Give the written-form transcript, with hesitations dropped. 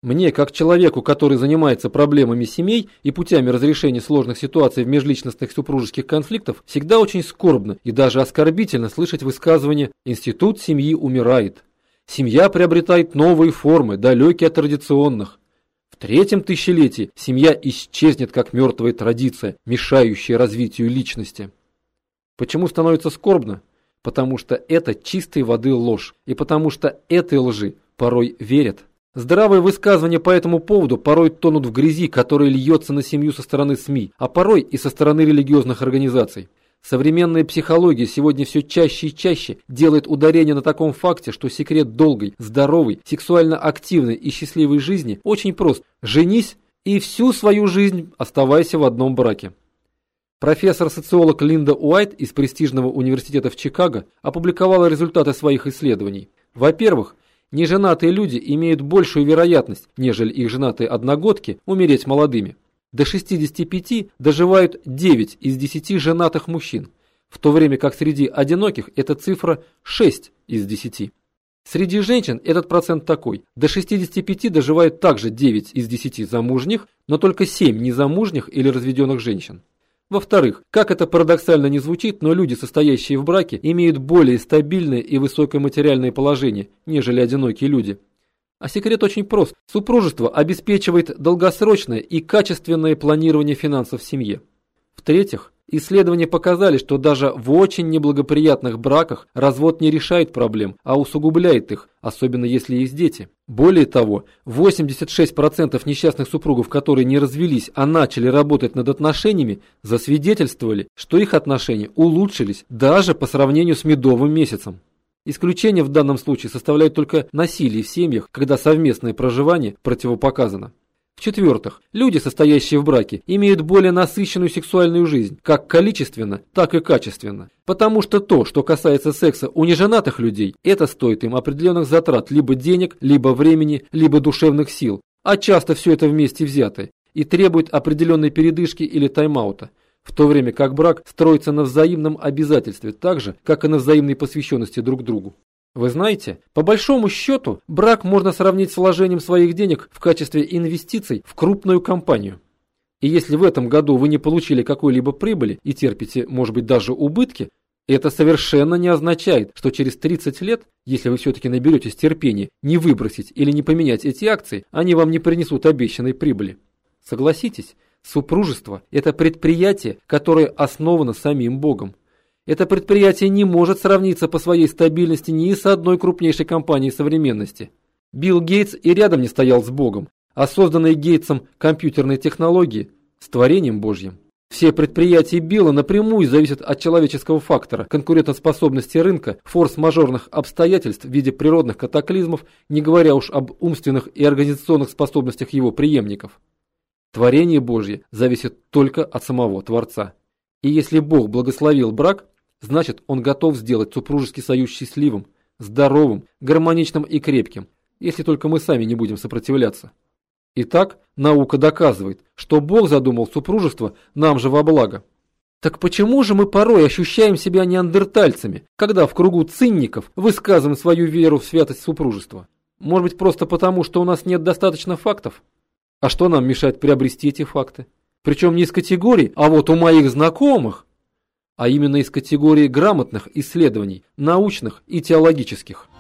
Мне, как человеку, который занимается проблемами семей и путями разрешения сложных ситуаций в межличностных супружеских конфликтах, всегда очень скорбно и даже оскорбительно слышать высказывание «институт семьи умирает». Семья приобретает новые формы, далекие от традиционных. В третьем тысячелетии семья исчезнет как мертвая традиция, мешающая развитию личности. Почему становится скорбно? Потому что это чистой воды ложь, и потому что этой лжи порой верят. Здравые высказывания по этому поводу порой тонут в грязи, которая льется на семью со стороны СМИ, а порой и со стороны религиозных организаций. Современная психология сегодня все чаще и чаще делает ударение на таком факте, что секрет долгой, здоровой, сексуально активной и счастливой жизни очень прост. Женись и всю свою жизнь оставайся в одном браке. Профессор-социолог Линда Уайт из престижного университета в Чикаго опубликовала результаты своих исследований. Во-первых, неженатые люди имеют большую вероятность, нежели их женатые одногодки, умереть молодыми. До 65 доживают 9 из 10 женатых мужчин, в то время как среди одиноких эта цифра 6 из 10. Среди женщин этот процент такой: до 65 доживают также 9 из 10 замужних, но только 7 незамужних или разведенных женщин. Во-вторых, как это парадоксально не звучит, но люди, состоящие в браке, имеют более стабильное и высокое материальное положение, нежели одинокие люди. А секрет очень прост. Супружество обеспечивает долгосрочное и качественное планирование финансов в семье. В-третьих, исследования показали, что даже в очень неблагоприятных браках развод не решает проблем, а усугубляет их, особенно если есть дети. Более того, 86% несчастных супругов, которые не развелись, а начали работать над отношениями, засвидетельствовали, что их отношения улучшились даже по сравнению с медовым месяцем. Исключение в данном случае составляет только насилие в семьях, когда совместное проживание противопоказано. В-четвертых, люди, состоящие в браке, имеют более насыщенную сексуальную жизнь, как количественно, так и качественно. Потому что то, что касается секса у неженатых людей, это стоит им определенных затрат либо денег, либо времени, либо душевных сил, а часто все это вместе взятое, и требует определенной передышки или тайм-аута. В то время как брак строится на взаимном обязательстве, так же, как и на взаимной посвященности друг другу. Вы знаете, по большому счету, брак можно сравнить с вложением своих денег в качестве инвестиций в крупную компанию. И если в этом году вы не получили какой-либо прибыли и терпите, может быть, даже убытки, это совершенно не означает, что через 30 лет, если вы все-таки наберетесь терпения, не выбросить или не поменять эти акции, они вам не принесут обещанной прибыли. Согласитесь, супружество – это предприятие, которое основано самим Богом. Это предприятие не может сравниться по своей стабильности ни с одной крупнейшей компанией современности. Билл Гейтс и рядом не стоял с Богом, а созданные Гейтсом компьютерные технологии – с творением Божьим. Все предприятия Билла напрямую зависят от человеческого фактора, конкурентоспособности рынка, форс-мажорных обстоятельств в виде природных катаклизмов, не говоря уж об умственных и организационных способностях его преемников. Творение Божье зависит только от самого Творца. И если Бог благословил брак, значит, Он готов сделать супружеский союз счастливым, здоровым, гармоничным и крепким, если только мы сами не будем сопротивляться. Итак, наука доказывает, что Бог задумал супружество нам же во благо. Так почему же мы порой ощущаем себя неандертальцами, когда в кругу цинников высказываем свою веру в святость супружества? Может быть, просто потому, что у нас нет достаточно фактов? А что нам мешает приобрести эти факты? Причем не из категории «а вот у моих знакомых», а именно из категории грамотных исследований, научных и теологических.